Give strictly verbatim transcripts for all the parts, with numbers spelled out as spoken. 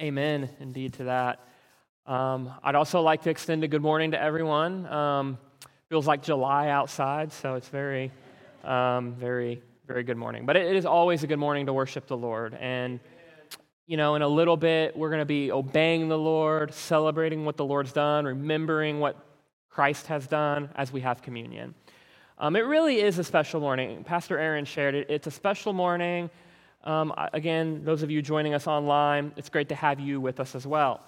Amen, indeed, to that. Um, I'd also like to extend a good morning to everyone. Um, feels like July outside, so it's very, um, very, very good morning. But it, it is always a good morning to worship the Lord. And, you know, in a little bit, we're going to be obeying the Lord, celebrating what the Lord's done, remembering what Christ has done as we have communion. Um, it really is a special morning. Pastor Aaron shared it. It's a special morning. Um, again, those of you joining us online, it's great to have you with us as well.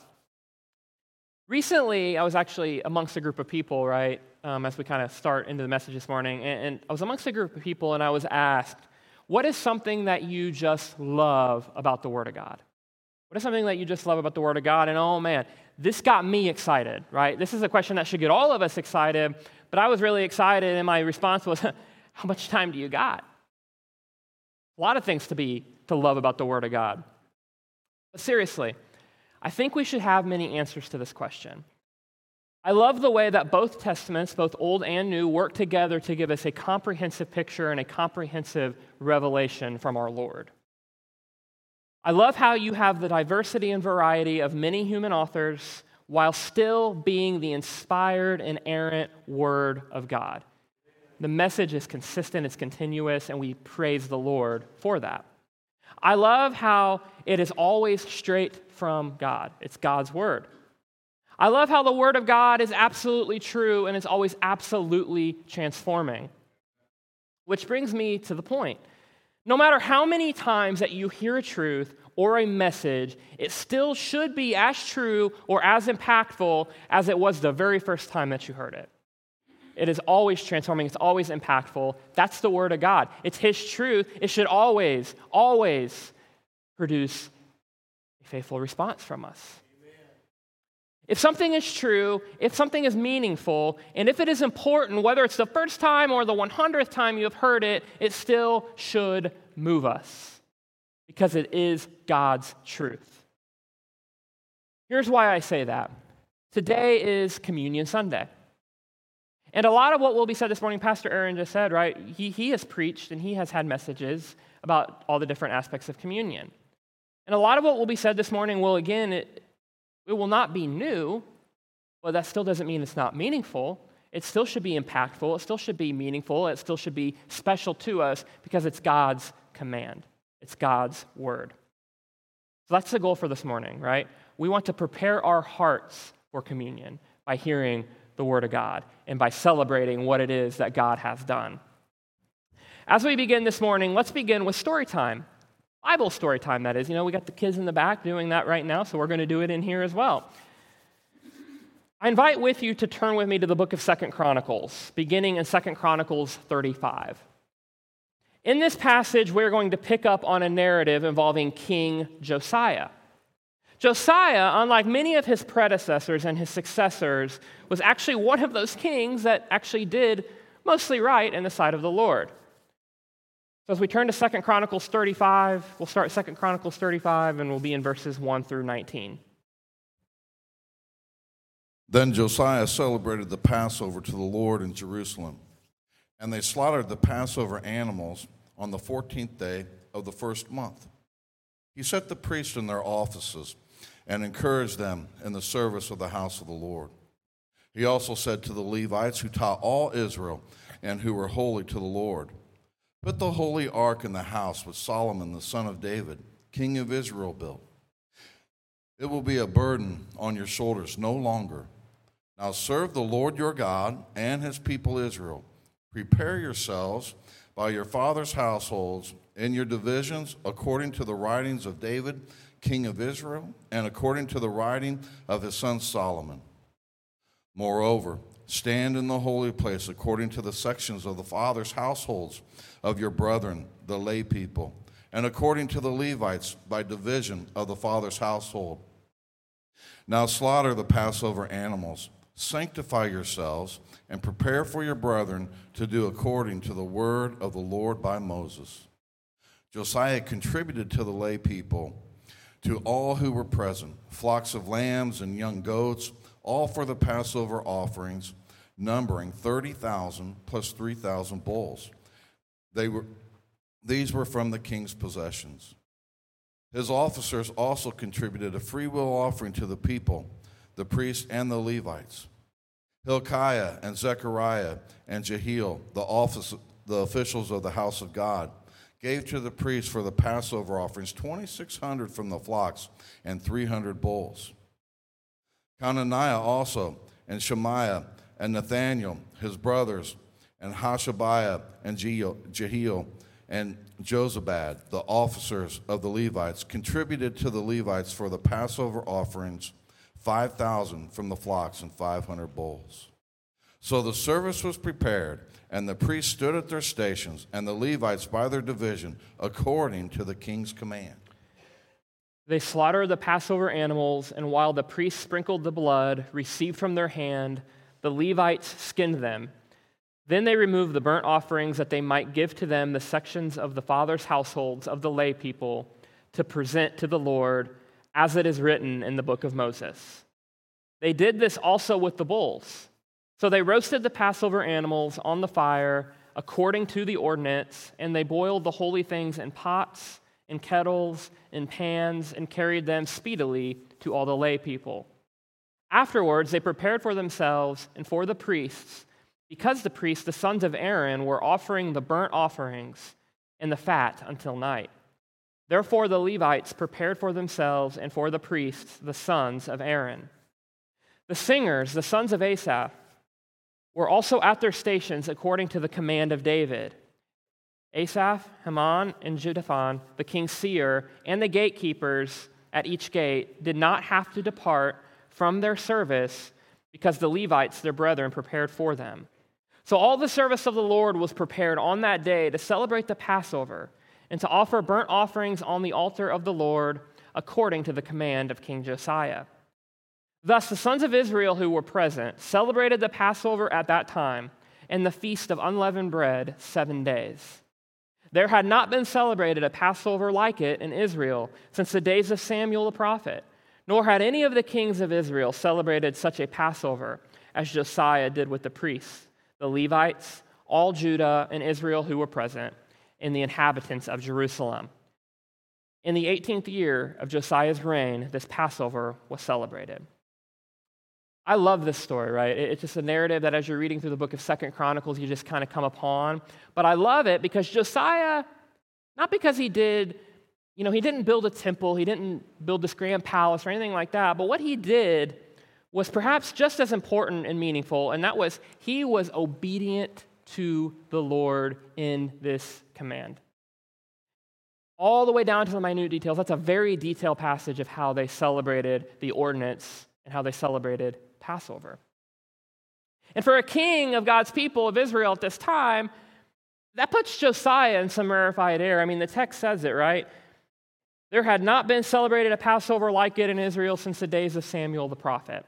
Recently, I was actually amongst a group of people, right, um, as we kind of start into the message this morning, and, and I was amongst a group of people, and I was asked, what is something that you just love about the Word of God? What is something that you just love about the Word of God? And oh man, this got me excited, right? This is a question that should get all of us excited, but I was really excited, and my response was, how much time do you got? A lot of things to be to love about the Word of God. But seriously, I think we should have many answers to this question. I love the way that both Testaments, both Old and New, work together to give us a comprehensive picture and a comprehensive revelation from our Lord. I love how you have the diversity and variety of many human authors while still being the inspired, inerrant Word of God. The message is consistent, it's continuous, and we praise the Lord for that. I love how it is always straight from God. It's God's Word. I love how the Word of God is absolutely true and it's always absolutely transforming. Which brings me to the point. No matter how many times that you hear a truth or a message, it still should be as true or as impactful as it was the very first time that you heard it. It is always transforming. It's always impactful. That's the Word of God. It's His truth. It should always, always produce a faithful response from us. Amen. If something is true, if something is meaningful, and if it is important, whether it's the first time or the one hundredth time you have heard it, it still should move us because it is God's truth. Here's why I say that. Today is Communion Sunday. And a lot of what will be said this morning, Pastor Aaron just said, right, he, he has preached and he has had messages about all the different aspects of communion. And a lot of what will be said this morning will, again, it, it will not be new, but that still doesn't mean it's not meaningful. It still should be impactful. It still should be meaningful. It still should be special to us because it's God's command. It's God's word. So that's the goal for this morning, right? We want to prepare our hearts for communion by hearing the Word of God and by celebrating what it is that God has done. As we begin this morning, let's begin with story time. Bible story time, that is. You know, we got the kids in the back doing that right now, so we're going to do it in here as well. I invite with you to turn with me to the book of Second Chronicles, beginning in Second Chronicles thirty-five. In this passage, we're going to pick up on a narrative involving King Josiah. Josiah, unlike many of his predecessors and his successors, was actually one of those kings that actually did mostly right in the sight of the Lord. So as we turn to Second Chronicles thirty-five, we'll start Second Chronicles thirty-five, and we'll be in verses one through nineteen. Then Josiah celebrated the Passover to the Lord in Jerusalem, and they slaughtered the Passover animals on the fourteenth day of the first month. He set the priests in their offices and encouraged them in the service of the house of the Lord. He also said to the Levites who taught all Israel and who were holy to the Lord, "Put the holy ark in the house which Solomon the son of David, king of Israel, built. It will be a burden on your shoulders no longer. Now serve the Lord your God and his people Israel. Prepare yourselves by your fathers' households in your divisions according to the writings of David, king of Israel, and according to the writing of his son Solomon. Moreover, stand in the holy place according to the sections of the fathers' households of your brethren, the lay people, and according to the Levites by division of the fathers' household. Now slaughter the Passover animals, sanctify yourselves, and prepare for your brethren to do according to the word of the Lord by Moses." Josiah contributed to the lay people, to all who were present, flocks of lambs and young goats, all for the Passover offerings, numbering thirty thousand plus three thousand bulls. They were, these were from the king's possessions. His officers also contributed a freewill offering to the people, the priests and the Levites. Hilkiah and Zechariah and Jehiel, the, office, the officials of the house of God, gave to the priests for the Passover offerings twenty-six hundred from the flocks and three hundred bulls. Conaniah also, and Shemaiah, and Nathaniel, his brothers, and Hashabiah, and Jehiel, and Jozabad, the officers of the Levites, contributed to the Levites for the Passover offerings five thousand from the flocks and five hundred bulls. So the service was prepared, and the priests stood at their stations, and the Levites by their division, according to the king's command. They slaughtered the Passover animals, and while the priests sprinkled the blood received from their hand, the Levites skinned them. Then they removed the burnt offerings that they might give to them the sections of the fathers' households of the lay people to present to the Lord, as it is written in the book of Moses. They did this also with the bulls. So they roasted the Passover animals on the fire according to the ordinance, and they boiled the holy things in pots, in kettles, in pans, and carried them speedily to all the lay people. Afterwards, they prepared for themselves and for the priests, because the priests, the sons of Aaron, were offering the burnt offerings and the fat until night. Therefore, the Levites prepared for themselves and for the priests, the sons of Aaron. The singers, the sons of Asaph, were also at their stations according to the command of David. Asaph, Heman, and Jeduthun, the king's seer, and the gatekeepers at each gate did not have to depart from their service because the Levites, their brethren, prepared for them. So all the service of the Lord was prepared on that day to celebrate the Passover and to offer burnt offerings on the altar of the Lord according to the command of King Josiah. Thus the sons of Israel who were present celebrated the Passover at that time and the feast of unleavened bread seven days. There had not been celebrated a Passover like it in Israel since the days of Samuel the prophet, nor had any of the kings of Israel celebrated such a Passover as Josiah did with the priests, the Levites, all Judah and Israel who were present, and the inhabitants of Jerusalem. In the eighteenth year of Josiah's reign, this Passover was celebrated. I love this story, right? It's just a narrative that as you're reading through the book of Second Chronicles, you just kind of come upon. But I love it because Josiah, not because he did, you know, he didn't build a temple, he didn't build this grand palace or anything like that, but what he did was perhaps just as important and meaningful, and that was he was obedient to the Lord in this command. All the way down to the minute details. That's a very detailed passage of how they celebrated the ordinance and how they celebrated Passover. And for a king of God's people of Israel at this time, that puts Josiah in some rarefied air. I mean, the text says it, right? There had not been celebrated a Passover like it in Israel since the days of Samuel the prophet.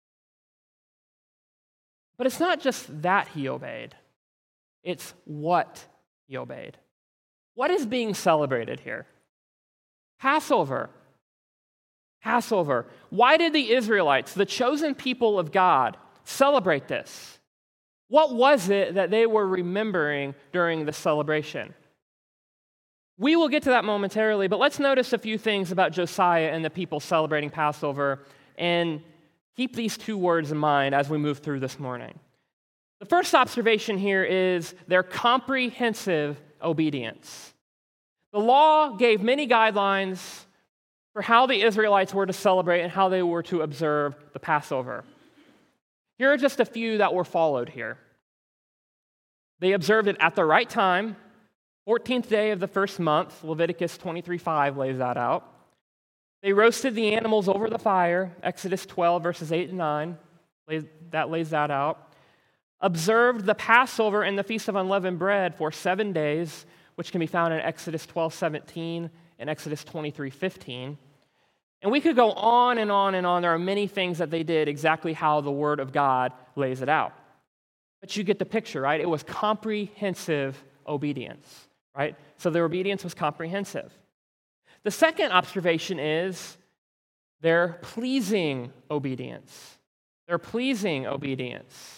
But it's not just that he obeyed. It's what he obeyed. What is being celebrated here? Passover. Passover. Why did the Israelites, the chosen people of God, celebrate this? What was it that they were remembering during the celebration? We will get to that momentarily, but let's notice a few things about Josiah and the people celebrating Passover and keep these two words in mind as we move through this morning. The first observation here is their comprehensive obedience. The law gave many guidelines for how the Israelites were to celebrate and how they were to observe the Passover. Here are just a few that were followed here. They observed it at the right time, fourteenth day of the first month. Leviticus twenty-three five lays that out. They roasted the animals over the fire. Exodus twelve, verses eight and nine, that lays that out. Observed the Passover and the Feast of Unleavened Bread for seven days, which can be found in Exodus twelve seventeen and Exodus twenty-three fifteen. And we could go on and on and on. There are many things that they did exactly how the Word of God lays it out. But you get the picture, right? It was comprehensive obedience, right? So their obedience was comprehensive. The second observation is their pleasing obedience. Their pleasing obedience.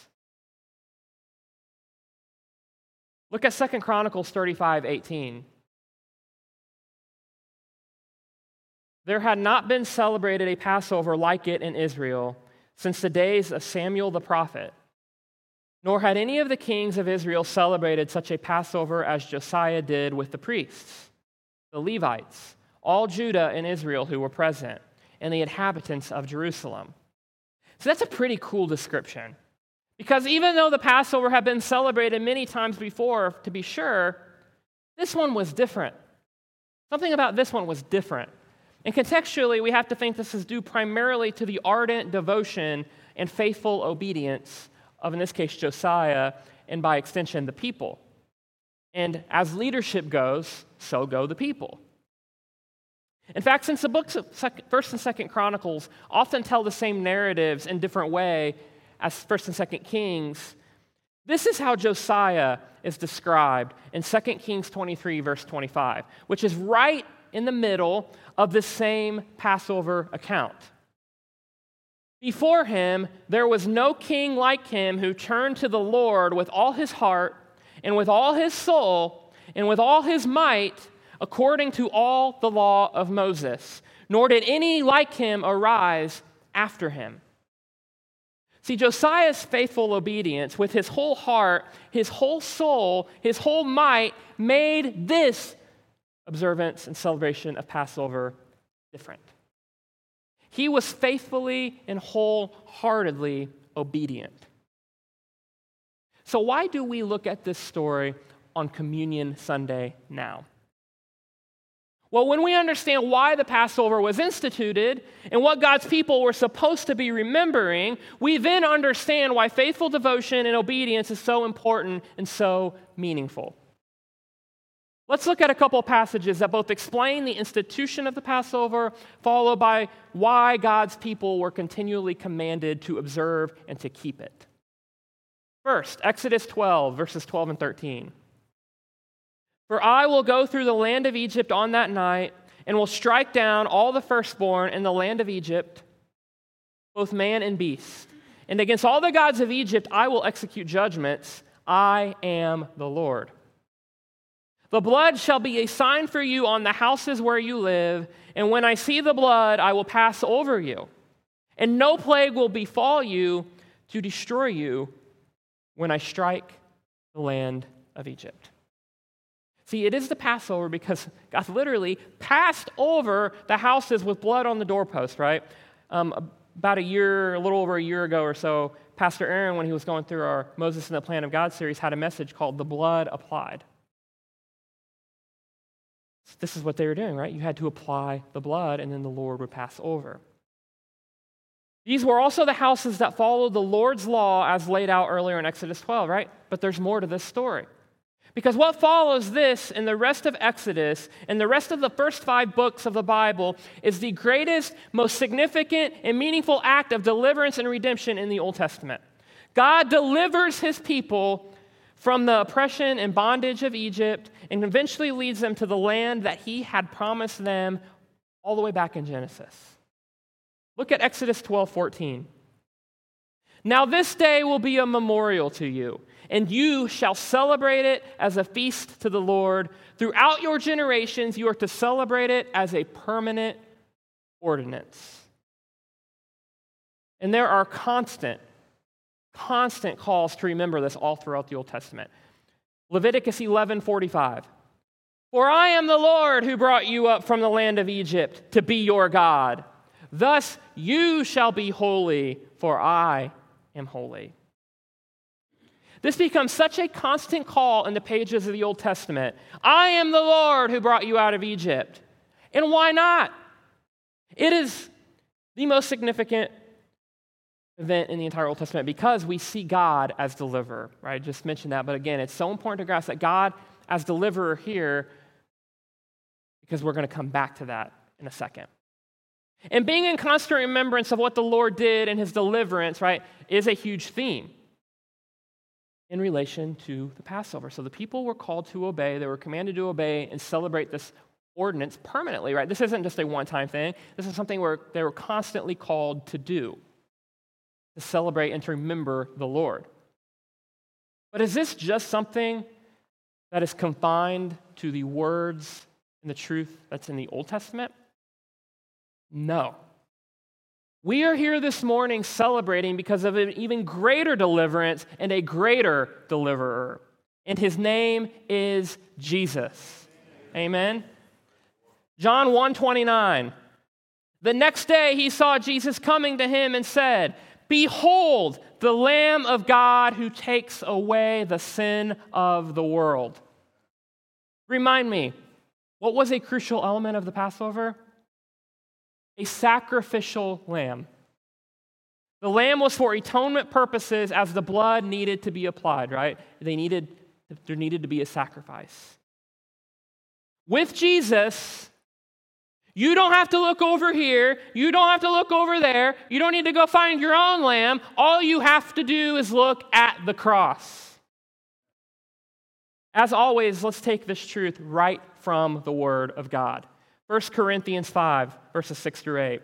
Look at Second Chronicles thirty-five eighteen. There had not been celebrated a Passover like it in Israel since the days of Samuel the prophet, nor had any of the kings of Israel celebrated such a Passover as Josiah did with the priests, the Levites, all Judah and Israel who were present, and the inhabitants of Jerusalem. So that's a pretty cool description. Because even though the Passover had been celebrated many times before, to be sure, this one was different. Something about this one was different. And contextually, we have to think this is due primarily to the ardent devotion and faithful obedience of, in this case, Josiah, and by extension, the people. And as leadership goes, so go the people. In fact, since the books of First and Second Chronicles often tell the same narratives in different way as First and Second Kings, this is how Josiah is described in Second Kings twenty-three, verse twenty-five, which is right in the middle of the same Passover account. Before him, there was no king like him who turned to the Lord with all his heart and with all his soul and with all his might, according to all the law of Moses, nor did any like him arise after him. See, Josiah's faithful obedience with his whole heart, his whole soul, his whole might made this observance and celebration of Passover different. He was faithfully and wholeheartedly obedient. So why do we look at this story on Communion Sunday now? Well, when we understand why the Passover was instituted and what God's people were supposed to be remembering, we then understand why faithful devotion and obedience is so important and so meaningful. Let's look at a couple of passages that both explain the institution of the Passover, followed by why God's people were continually commanded to observe and to keep it. First, Exodus twelve, verses twelve and thirteen. For I will go through the land of Egypt on that night, and will strike down all the firstborn in the land of Egypt, both man and beast. And against all the gods of Egypt I will execute judgments. I am the Lord. The blood shall be a sign for you on the houses where you live, and when I see the blood, I will pass over you. And no plague will befall you to destroy you when I strike the land of Egypt. See, it is the Passover because God literally passed over the houses with blood on the doorpost, right? Um, about a year, a little over a year ago or so, Pastor Aaron, when he was going through our Moses and the Plan of God series, had a message called The Blood Applied. This is what they were doing, right? You had to apply the blood, and then the Lord would pass over. These were also the houses that followed the Lord's law as laid out earlier in Exodus twelve, right? But there's more to this story. Because what follows this and the rest of Exodus and the rest of the first five books of the Bible is the greatest, most significant, and meaningful act of deliverance and redemption in the Old Testament. God delivers his people from the oppression and bondage of Egypt and eventually leads them to the land that he had promised them all the way back in Genesis. Look at Exodus twelve fourteen. Now this day will be a memorial to you, and you shall celebrate it as a feast to the Lord. Throughout your generations, you are to celebrate it as a permanent ordinance. And there are constant, constant calls to remember this all throughout the Old Testament. Leviticus eleven forty-five. For I am the Lord who brought you up from the land of Egypt to be your God. Thus you shall be holy, for I am holy. This becomes such a constant call in the pages of the Old Testament. I am the Lord who brought you out of Egypt. And why not? It is the most significant event in the entire Old Testament because we see God as deliverer, right? I just mentioned that, but again, it's so important to grasp that God as deliverer here, because we're going to come back to that in a second. And being in constant remembrance of what the Lord did in his deliverance, right, is a huge theme in relation to the Passover. So the people were called to obey, they were commanded to obey and celebrate this ordinance permanently, right? This isn't just a one-time thing. This is something where they were constantly called to do, to celebrate and to remember the Lord. But is this just something that is confined to the words and the truth that's in the Old Testament? No. We are here this morning celebrating because of an even greater deliverance and a greater deliverer. And his name is Jesus. Amen. John one twenty-nine. The next day he saw Jesus coming to him and said, "Behold, the Lamb of God who takes away the sin of the world." Remind me, what was a crucial element of the Passover? A sacrificial lamb. The lamb was for atonement purposes as the blood needed to be applied, right? They needed, there needed to be a sacrifice. With Jesus, you don't have to look over here. You don't have to look over there. You don't need to go find your own lamb. All you have to do is look at the cross. As always, let's take this truth right from the Word of God. First Corinthians five, verses six through eight.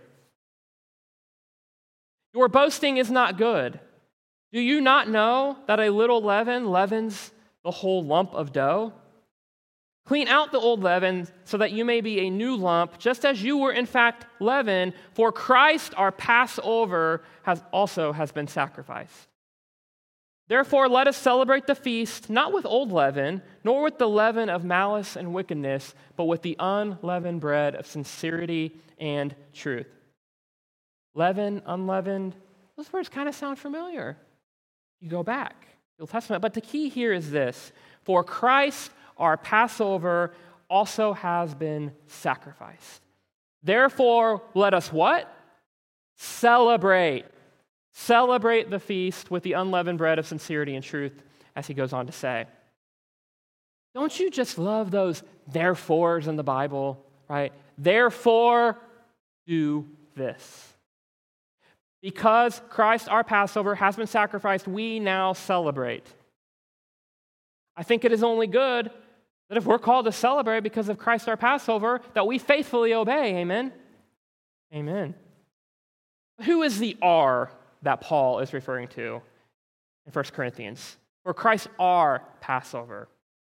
Your boasting is not good. Do you not know that a little leaven leavens the whole lump of dough? Clean out the old leaven so that you may be a new lump, just as you were in fact leaven, for Christ our Passover has also has been sacrificed. Therefore, let us celebrate the feast, not with old leaven, nor with the leaven of malice and wickedness, but with the unleavened bread of sincerity and truth. Leaven, unleavened, those words kind of sound familiar. You go back to the Old Testament. But the key here is this: for Christ, our Passover, also has been sacrificed. Therefore, let us what? Celebrate. Celebrate the feast with the unleavened bread of sincerity and truth, as he goes on to say. Don't you just love those therefores in the Bible, right? Therefore, do this. Because Christ, our Passover, has been sacrificed, we now celebrate. I think it is only good that if we're called to celebrate because of Christ, our Passover, that we faithfully obey. Amen? Amen. Who is the R that Paul is referring to in First Corinthians? For Christ, our Passover.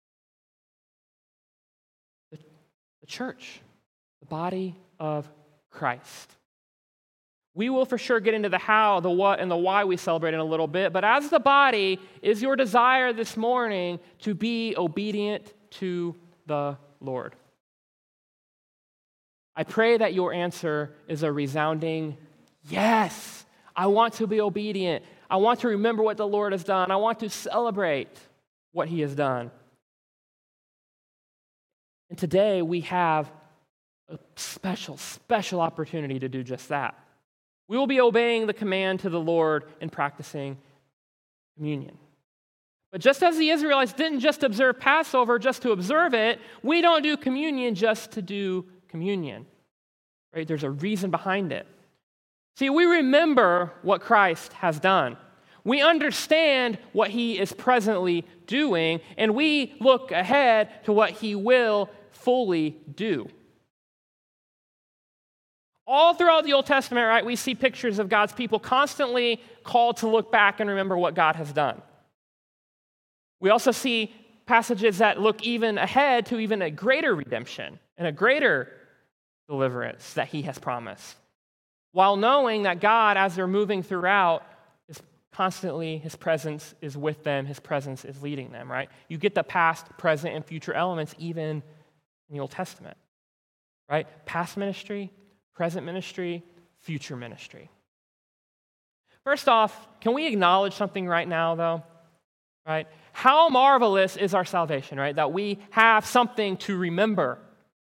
The, the church, the body of Christ. We will for sure get into the how, the what, and the why we celebrate in a little bit, but as the body, is your desire this morning to be obedient to the Lord? I pray that your answer is a resounding yes. I want to be obedient. I want to remember what the Lord has done. I want to celebrate what he has done. And today we have a special, special opportunity to do just that. We will be obeying the command to the Lord and practicing communion. But just as the Israelites didn't just observe Passover just to observe it, we don't do communion just to do communion. Right? There's a reason behind it. See, we remember what Christ has done. We understand what he is presently doing, and we look ahead to what he will fully do. All throughout the Old Testament, right, we see pictures of God's people constantly called to look back and remember what God has done. We also see passages that look even ahead to even a greater redemption and a greater deliverance that he has promised, while knowing that God, as they're moving throughout, is constantly, his presence is with them, his presence is leading them, right? You get the past, present, and future elements even in the Old Testament, right? Past ministry, present ministry, future ministry. First off, can we acknowledge something right now, though? Right? How marvelous is our salvation, right? That we have something to remember.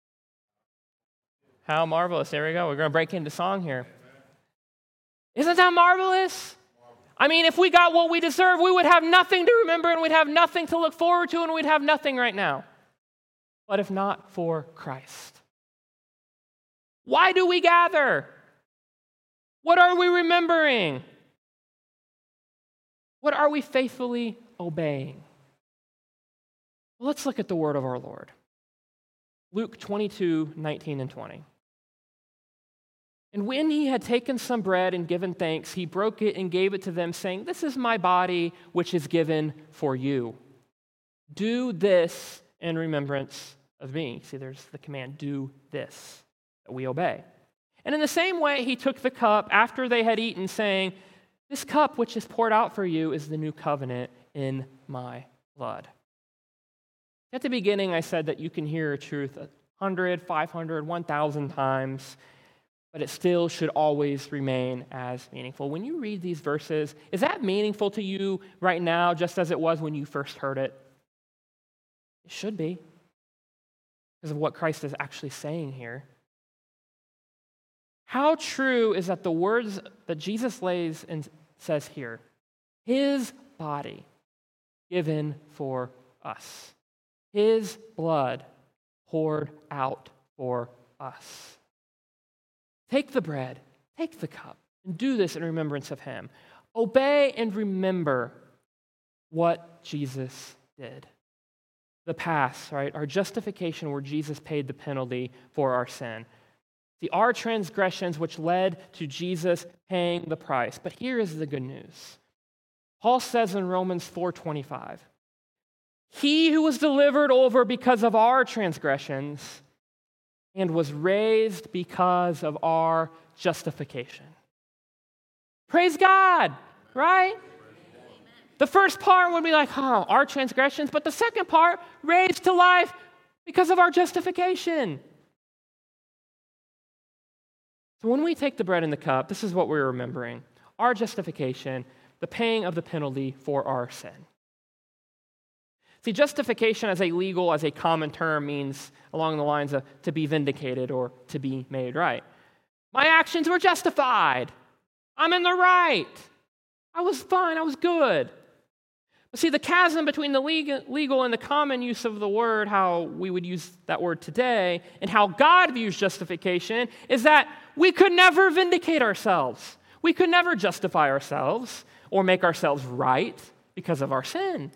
How marvelous. There we go. We're going to break into song here. Isn't that marvelous? I mean, if we got what we deserve, we would have nothing to remember and we'd have nothing to look forward to and we'd have nothing right now. But if not for Christ. Why do we gather? What are we remembering? What are we faithfully obeying? Well, let's look at the word of our Lord. Luke twenty-two, nineteen and twenty. And when he had taken some bread and given thanks, he broke it and gave it to them, saying, "This is my body, which is given for you. Do this in remembrance of me." See, there's the command, do this, that we obey. And in the same way, he took the cup after they had eaten, saying, "This cup which is poured out for you is the new covenant in my blood." At the beginning, I said that you can hear a truth one hundred, five hundred, one thousand times, but it still should always remain as meaningful. When you read these verses, is that meaningful to you right now, just as it was when you first heard it? It should be, because of what Christ is actually saying here. How true is that the words that Jesus lays and says here, his body given for us, his blood poured out for us. Take the bread, take the cup, and do this in remembrance of him. Obey and remember what Jesus did. The past, right? Our justification where Jesus paid the penalty for our sin. See, our transgressions which led to Jesus paying the price. But here is the good news. Paul says in Romans four twenty-five, he who was delivered over because of our transgressions and was raised because of our justification. Praise God, right? The first part would be like, oh, our transgressions, but the second part, raised to life because of our justification. So when we take the bread and the cup, this is what we're remembering. Our justification, the paying of the penalty for our sin. See, justification as a legal, as a common term means along the lines of to be vindicated or to be made right. My actions were justified. I'm in the right. I was fine. I was good. But see, the chasm between the legal and the common use of the word, how we would use that word today, and how God views justification is that we could never vindicate ourselves. We could never justify ourselves or make ourselves right because of our sin.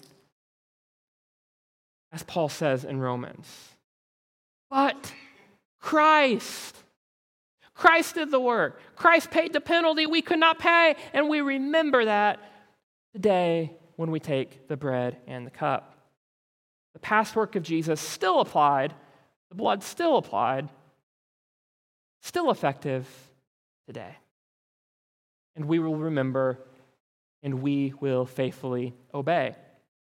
As Paul says in Romans. But Christ, Christ did the work. Christ paid the penalty we could not pay, and we remember that today when we take the bread and the cup. The past work of Jesus still applied, the blood still applied, still effective today. And we will remember, and we will faithfully obey.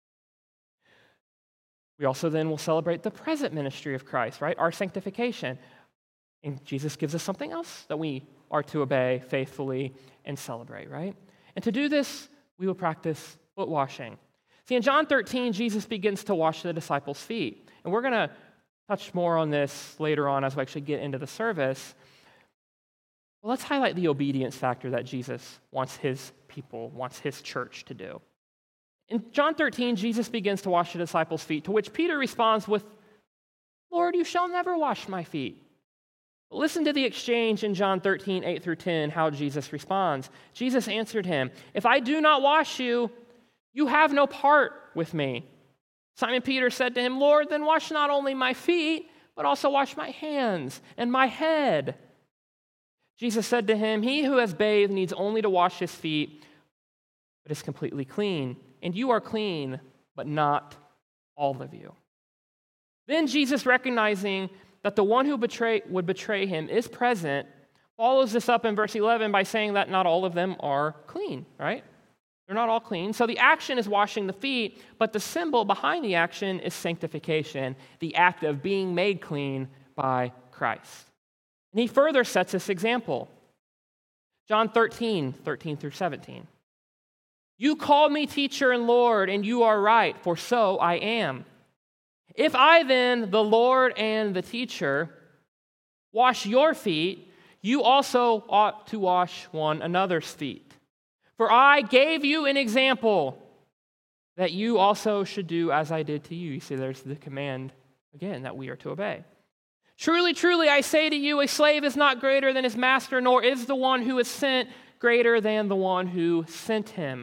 We also then will celebrate the present ministry of Christ, right? Our sanctification. And Jesus gives us something else that we are to obey faithfully and celebrate, right? And to do this, we will practice foot washing. See, in John thirteen, Jesus begins to wash the disciples' feet. And we're going to touch more on this later on as we actually get into the service. Well, let's highlight the obedience factor that Jesus wants his people, wants his church to do. In John thirteen, Jesus begins to wash the disciples' feet, to which Peter responds with, "Lord, you shall never wash my feet." But listen to the exchange in John thirteen, eight through ten, how Jesus responds. Jesus answered him, "If I do not wash you, you have no part with me." Simon Peter said to him, "Lord, then wash not only my feet, but also wash my hands and my head." Jesus said to him, "He who has bathed needs only to wash his feet, but is completely clean. And you are clean, but not all of you." Then Jesus, recognizing that the one who betray, would betray him is present, follows this up in verse eleven by saying that not all of them are clean, right? They're not all clean. So the action is washing the feet, but the symbol behind the action is sanctification, the act of being made clean by Christ. And he further sets this example. John thirteen, thirteen through seventeen. "You called me teacher and Lord, and you are right, for so I am. If I then, the Lord and the teacher, wash your feet, you also ought to wash one another's feet. For I gave you an example that you also should do as I did to you." You see, there's the command, again, that we are to obey. "Truly, truly, I say to you, a slave is not greater than his master, nor is the one who is sent greater than the one who sent him.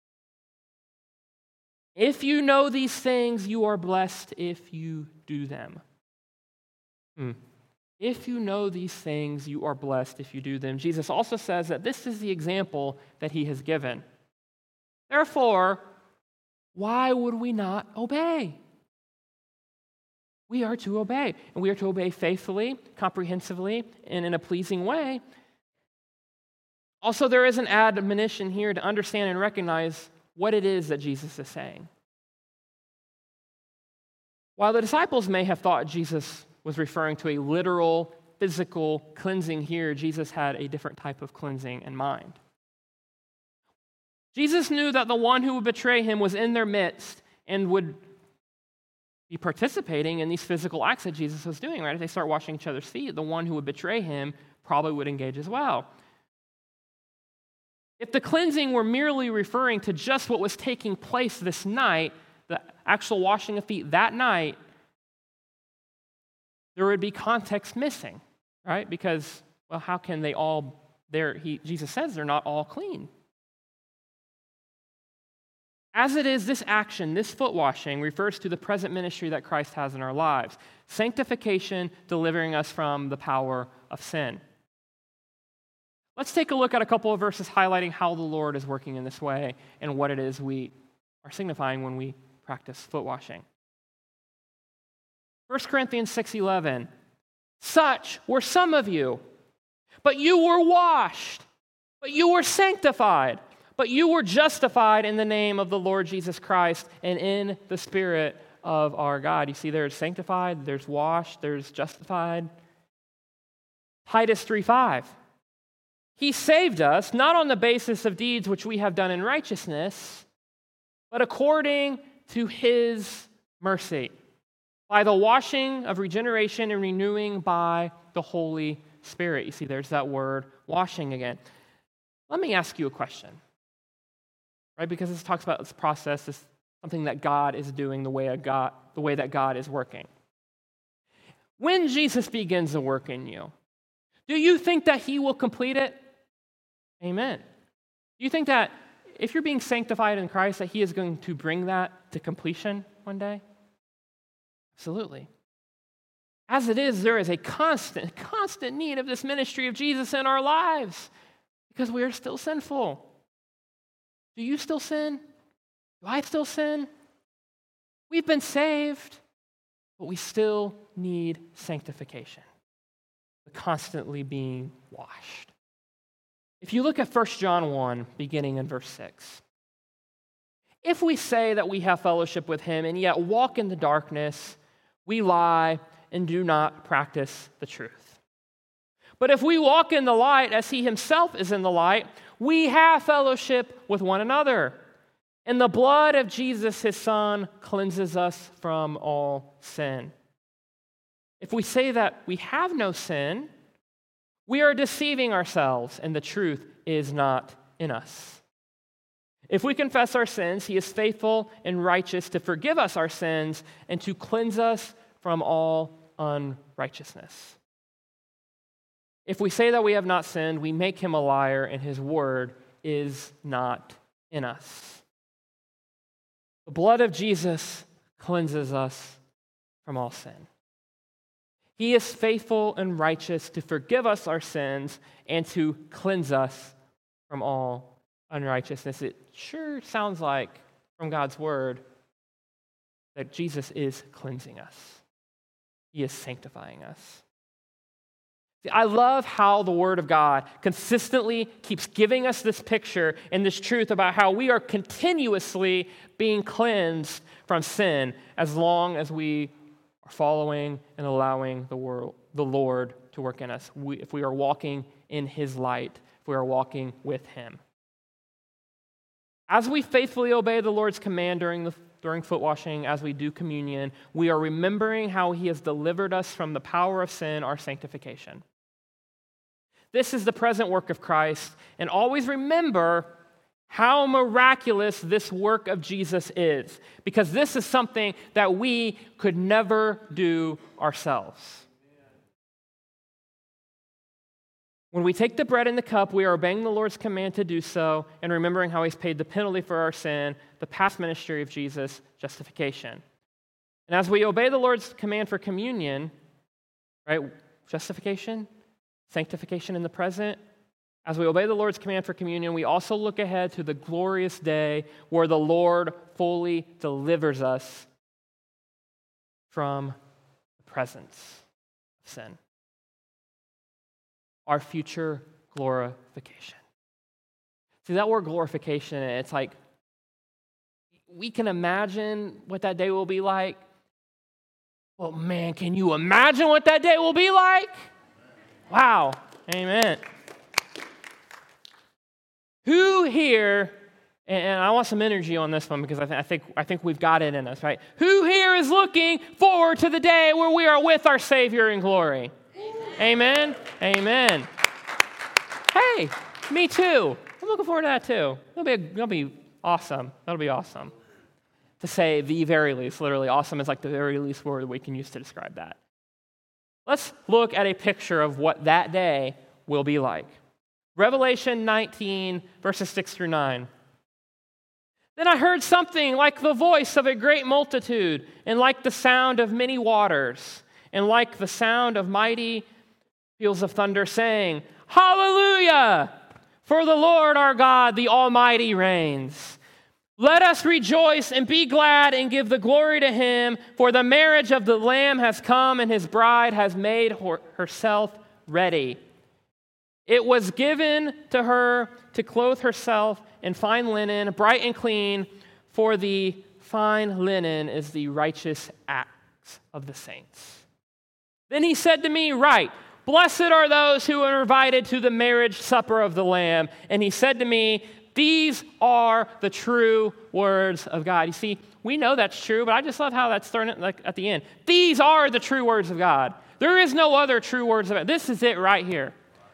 If you know these things, you are blessed if you do them." Hmm. If you know these things, you are blessed if you do them. Jesus also says that this is the example that he has given. Therefore, why would we not obey? We are to obey, and we are to obey faithfully, comprehensively, and in a pleasing way. Also, there is an admonition here to understand and recognize what it is that Jesus is saying. While the disciples may have thought Jesus was referring to a literal, physical cleansing here, Jesus had a different type of cleansing in mind. Jesus knew that the one who would betray him was in their midst and would be participating in these physical acts that Jesus was doing, right? If they start washing each other's feet, the one who would betray him probably would engage as well. If the cleansing were merely referring to just what was taking place this night, the actual washing of feet that night, there would be context missing, right? Because, well, how can they all, there? He, Jesus says they're not all clean. As it is, this action, this foot washing, refers to the present ministry that Christ has in our lives. Sanctification, delivering us from the power of sin. Let's take a look at a couple of verses highlighting how the Lord is working in this way and what it is we are signifying when we practice foot washing. First Corinthians six eleven. Such were some of you, but you were washed, but you were sanctified, but you were justified in the name of the Lord Jesus Christ and in the Spirit of our God. You see, there's sanctified, there's washed, there's justified. Titus three five. He saved us, not on the basis of deeds which we have done in righteousness, but according to his mercy, by the washing of regeneration and renewing by the Holy Spirit. You see, there's that word, washing again. Let me ask you a question, right? Because this talks about this process, this something that God is doing, the way, God, the way that God is working. When Jesus begins to work in you, do you think that he will complete it? Amen. Do you think that if you're being sanctified in Christ, that he is going to bring that to completion one day? Absolutely. As it is, there is a constant, constant need of this ministry of Jesus in our lives because we are still sinful. Do you still sin? Do I still sin? We've been saved, but we still need sanctification. We're constantly being washed. If you look at First John one, beginning in verse six, if we say that we have fellowship with him and yet walk in the darkness, we lie and do not practice the truth. But if we walk in the light as he himself is in the light, we have fellowship with one another. And the blood of Jesus, his son, cleanses us from all sin. If we say that we have no sin, we are deceiving ourselves, and the truth is not in us. If we confess our sins, he is faithful and righteous to forgive us our sins and to cleanse us from all unrighteousness. If we say that we have not sinned, we make him a liar, and his word is not in us. The blood of Jesus cleanses us from all sin. He is faithful and righteous to forgive us our sins and to cleanse us from all unrighteousness. It sure sounds like, from God's word, that Jesus is cleansing us. He is sanctifying us. See, I love how the word of God consistently keeps giving us this picture and this truth about how we are continuously being cleansed from sin as long as we are following and allowing the world, the Lord to work in us. We, if we are walking in his light, if we are walking with him. As we faithfully obey the Lord's command during the during foot washing, as we do communion, we are remembering how he has delivered us from the power of sin, our sanctification. This is the present work of Christ, and always remember how miraculous this work of Jesus is, because this is something that we could never do ourselves. When we take the bread and the cup, we are obeying the Lord's command to do so and remembering how he's paid the penalty for our sin, the past ministry of Jesus, justification. And as we obey the Lord's command for communion, right, justification, sanctification in the present, as we obey the Lord's command for communion, we also look ahead to the glorious day where the Lord fully delivers us from presence of sin. Our future glorification. See, that word glorification, it's like, we can imagine what that day will be like. Well, man, can you imagine what that day will be like? Wow. Amen. Who here, and I want some energy on this one because I, th- I think I think we've got it in us, right? Who here is looking forward to the day where we are with our Savior in glory? Amen. Amen. Amen. Hey, me too. I'm looking forward to that too. It'll be, it'll be awesome. That'll be awesome. To say the very least, literally awesome is like the very least word we can use to describe that. Let's look at a picture of what that day will be like. Revelation nineteen, verses six through nine. Then I heard something like the voice of a great multitude, and like the sound of many waters, and like the sound of mighty peals of thunder, saying, Hallelujah! For the Lord our God, the Almighty, reigns. Let us rejoice and be glad and give the glory to him, for the marriage of the Lamb has come, and his bride has made her- herself ready. It was given to her to clothe herself in fine linen, bright and clean, for the fine linen is the righteous acts of the saints. Then he said to me, Write, blessed are those who are invited to the marriage supper of the Lamb. And he said to me, These are the true words of God. You see, we know that's true, but I just love how that's thrown like at the end. These are the true words of God. There is no other true words of God. This is it right here.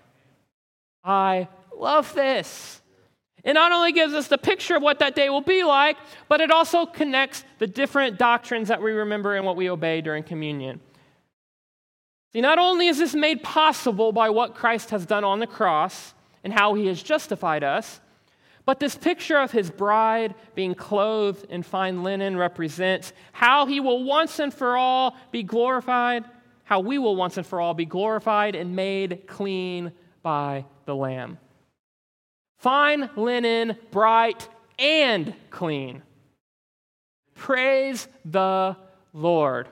I love this. It not only gives us the picture of what that day will be like, but it also connects the different doctrines that we remember and what we obey during communion. See, not only is this made possible by what Christ has done on the cross and how he has justified us, but this picture of his bride being clothed in fine linen represents how he will once and for all be glorified, how we will once and for all be glorified and made clean by the Lamb. Fine linen, bright and clean. Praise the Lord.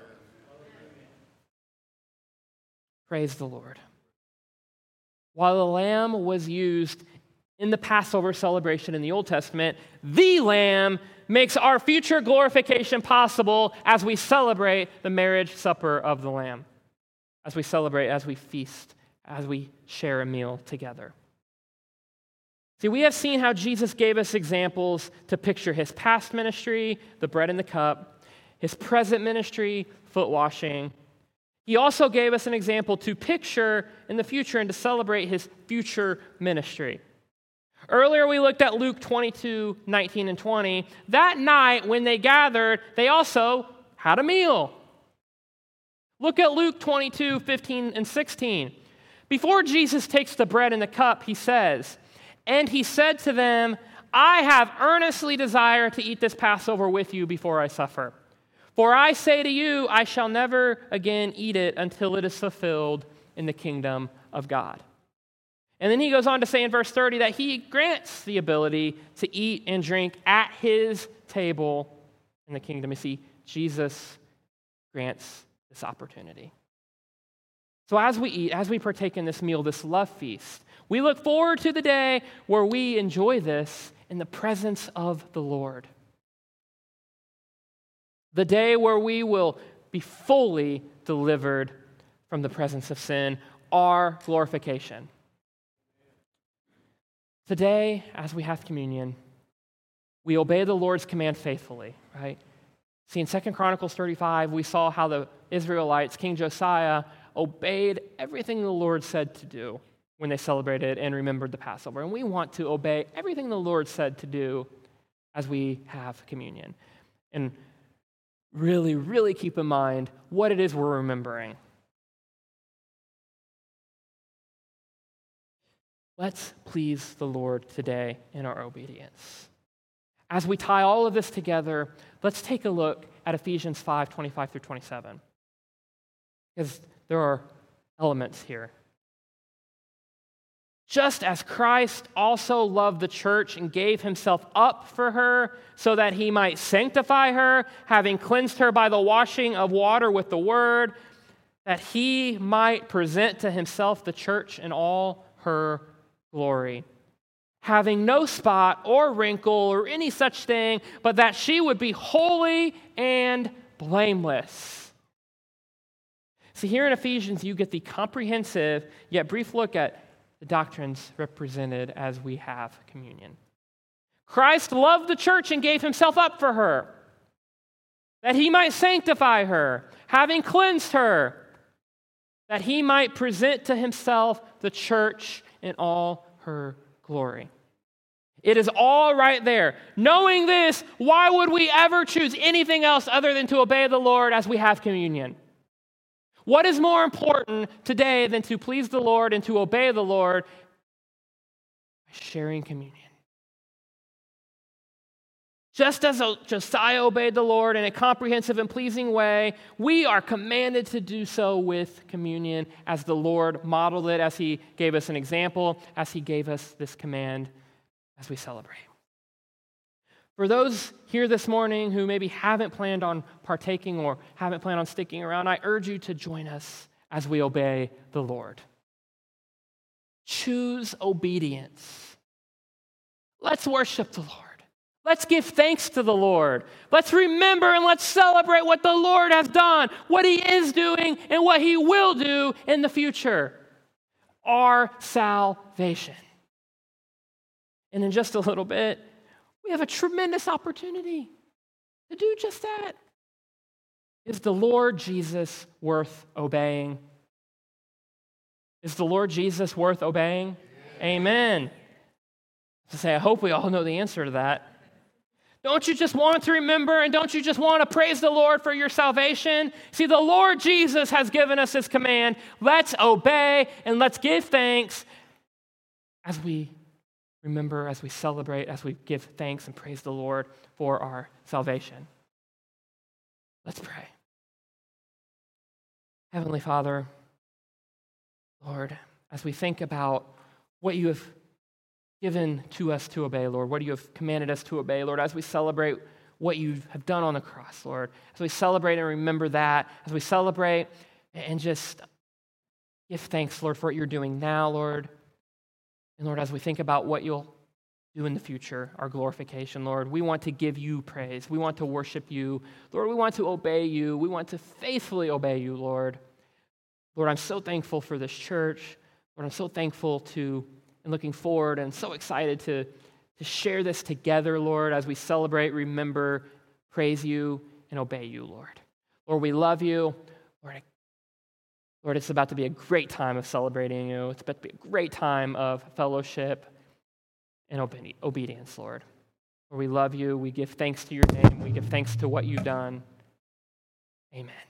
Praise the Lord. While the lamb was used in the Passover celebration in the Old Testament, the Lamb makes our future glorification possible as we celebrate the marriage supper of the Lamb, as we celebrate, as we feast, as we share a meal together. See, we have seen how Jesus gave us examples to picture his past ministry, the bread and the cup, his present ministry, foot washing. He also gave us an example to picture in the future and to celebrate his future ministry. Earlier, we looked at Luke twenty-two, nineteen, and twenty. That night, when they gathered, they also had a meal. Look at Luke twenty-two, fifteen, and sixteen. Before Jesus takes the bread and the cup, he says, And he said to them, I have earnestly desired to eat this Passover with you before I suffer. For I say to you, I shall never again eat it until it is fulfilled in the kingdom of God. And then he goes on to say in verse thirty that he grants the ability to eat and drink at his table in the kingdom. You see, Jesus grants this opportunity. So as we eat, as we partake in this meal, this love feast, we look forward to the day where we enjoy this in the presence of the Lord. The day where we will be fully delivered from the presence of sin, our glorification. Today, as we have communion, we obey the Lord's command faithfully, right? See, in Second Chronicles thirty-five, we saw how the Israelites, King Josiah, obeyed everything the Lord said to do when they celebrated and remembered the Passover. And we want to obey everything the Lord said to do as we have communion. And really, really keep in mind what it is we're remembering. Let's please the Lord today in our obedience. As we tie all of this together, let's take a look at Ephesians five, twenty-five through twenty-seven. Because there are elements here. Just as Christ also loved the church and gave himself up for her so that he might sanctify her, having cleansed her by the washing of water with the word, that he might present to himself the church in all her glory, having no spot or wrinkle or any such thing, but that she would be holy and blameless. See, here in Ephesians, you get the comprehensive yet brief look at the doctrines represented as we have communion. Christ loved the church and gave himself up for her, that he might sanctify her, having cleansed her, that he might present to himself the church in all her glory. It is all right there. Knowing this, why would we ever choose anything else other than to obey the Lord as we have communion? What is more important today than to please the Lord and to obey the Lord by sharing communion? Just as Josiah obeyed the Lord in a comprehensive and pleasing way, we are commanded to do so with communion as the Lord modeled it, as he gave us an example, as he gave us this command as we celebrate. For those here this morning who maybe haven't planned on partaking or haven't planned on sticking around, I urge you to join us as we obey the Lord. Choose obedience. Let's worship the Lord. Let's give thanks to the Lord. Let's remember and let's celebrate what the Lord has done, what he is doing, and what he will do in the future. Our salvation. And in just a little bit, we have a tremendous opportunity to do just that. Is the Lord Jesus worth obeying? Is the Lord Jesus worth obeying? Amen. Amen. To say, I hope we all know the answer to that. Don't you just want to remember and don't you just want to praise the Lord for your salvation? See, the Lord Jesus has given us his command. Let's obey and let's give thanks as we remember, as we celebrate, as we give thanks and praise the Lord for our salvation. Let's pray. Heavenly Father, Lord, as we think about what you have given to us to obey, Lord, what you have commanded us to obey, Lord, as we celebrate what you have done on the cross, Lord, as we celebrate and remember that, as we celebrate and just give thanks, Lord, for what you're doing now, Lord, and Lord, as we think about what you'll do in the future, our glorification, Lord, we want to give you praise. We want to worship you. Lord, we want to obey you. We want to faithfully obey you, Lord. Lord, I'm so thankful for this church. Lord, I'm so thankful to and looking forward and so excited to, to share this together, Lord, as we celebrate, remember, praise you, and obey you, Lord. Lord, we love you. Lord, Lord, it's about to be a great time of celebrating you. It's about to be a great time of fellowship and obe- obedience, Lord. Lord, we love you. We give thanks to your name. We give thanks to what you've done. Amen.